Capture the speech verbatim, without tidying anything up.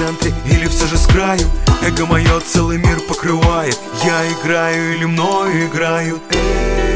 центре или все же с краю? Эго мое целый мир покрывает. Я играю или мною играют? Эй!